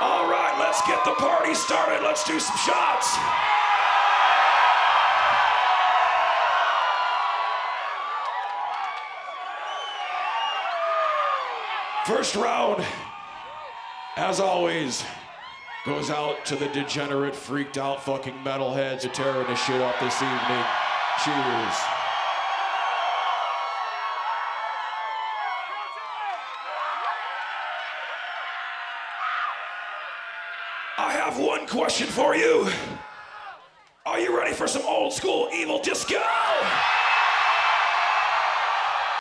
All right, let's get the party started. Let's do some shots. First round, as always, goes out to the degenerate, freaked out fucking metalheads who are tearing the shit up this evening. Cheers. I have one question for you. Are you ready for some old school evil disco?